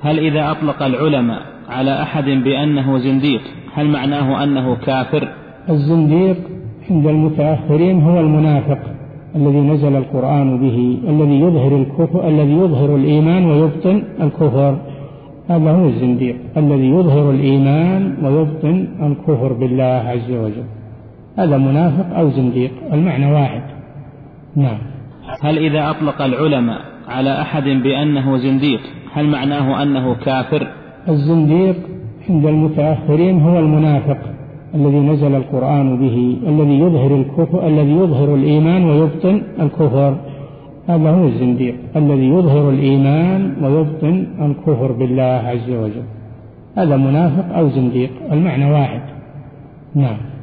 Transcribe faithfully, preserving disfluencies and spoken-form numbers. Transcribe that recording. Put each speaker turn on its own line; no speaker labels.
هل إذا أطلق العلماء على أحد بأنه زنديق هل معناه أنه كافر؟
الزنديق عند المتأخرين هو المنافق الذي نزل القرآن به، الذي يظهر الكفر، الذي يظهر الإيمان ويبطن الكفر، هذا هو الزنديق الذي يظهر الإيمان ويبطن الكفر بالله عز وجل، هذا منافق أو زنديق، المعنى واحد. نعم.
هل إذا أطلق العلماء على أحد بأنه زنديق هل معناه أنه كافر؟
الزنديق عند المتأخرين هو المنافق الذي نزل القرآن به، الذي يظهر الكفر، الذي يظهر الإيمان ويبطن الكفر، هذا هو الزنديق الذي يظهر الإيمان ويبطن الكفر بالله عز وجل، هذا منافق أو زنديق، المعنى واحد. نعم.